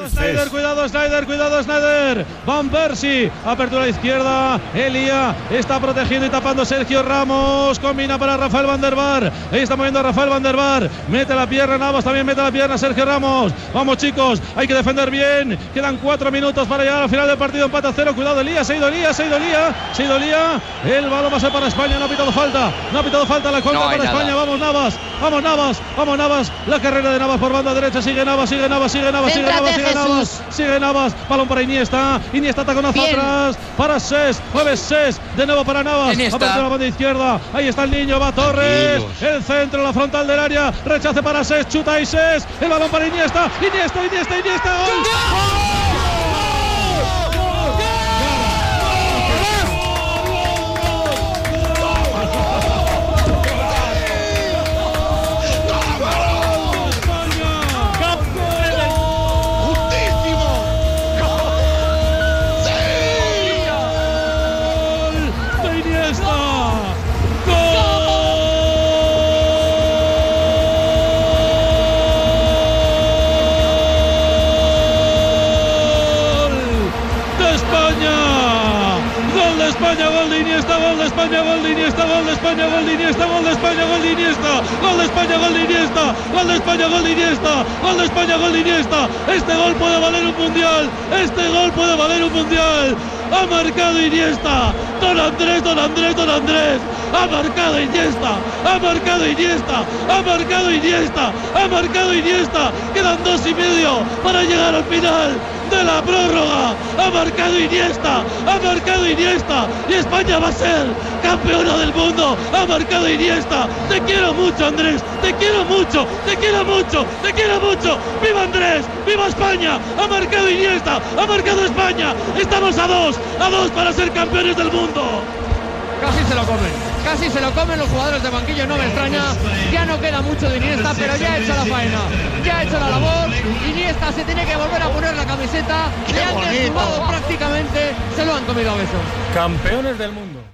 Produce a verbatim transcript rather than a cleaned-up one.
Snyder, cuidado Snyder, cuidado Snyder. Van Persie, apertura izquierda. Elia está protegiendo y tapando Sergio Ramos. Combina para Rafael Van der Vaart. Ahí está moviendo a Rafael Van der Vaart. Mete la pierna Navas, también mete la pierna Sergio Ramos. Vamos chicos, hay que defender bien. Quedan cuatro minutos para llegar al final del partido. Empate a cero. Cuidado Elías, se ha ido Elías, se ha ido Elías. Se ha ido Elías. El balón va a ser para España. No ha pitado falta. No ha pitado falta. La contra no para España. Nada. Vamos Navas. Vamos Navas. Vamos Navas. La carrera de Navas por banda derecha. Sigue Navas, sigue Navas, sigue Navas, sigue Navas, sigue Navas. Sigue Navas. Balón para Iniesta. Iniesta taconazo atrás. Para Ses. Mueve Ses. De nuevo para Navas. Aparte de la banda izquierda. Ahí está el niño. Va Torres. El centro, la frontal del área. Rechace para Ses. Chuta y Ses. El balón para Iniesta. Iniesta, Iniesta, Iniesta. ¡Gol! ¡Gol! España, gol de Iniesta, gol de España, gol de Iniesta, gol de España, gol de Iniesta, gol de España, gol de Iniesta, gol de España, gol de Iniesta, gol de España, gol de Iniesta, gol de España, gol de Iniesta. Este gol puede valer un mundial, este gol puede valer un mundial. Ha marcado Iniesta, don Andrés, don Andrés, don Andrés. Ha marcado Iniesta, ha marcado Iniesta, ha marcado Iniesta, ha marcado Iniesta. Quedan dos y medio para llegar al final de la prórroga. Ha marcado Iniesta, ha marcado Iniesta y España va a ser campeona del mundo. Ha marcado Iniesta. Te quiero mucho Andrés, te quiero mucho, te quiero mucho, te quiero mucho. ¡Viva Andrés! ¡Viva España! Ha marcado Iniesta, ha marcado España. Estamos a dos, a dos para ser campeones del mundo. Casi se lo comen, casi se lo comen los jugadores de banquillo, no me extraña. Ya no queda mucho de Iniesta, pero ya ha hecho la faena, ya ha hecho la labor. Iniesta se tiene que volver a poner la camiseta. Le han desfumado prácticamente, se lo han comido a besos. Campeones del mundo.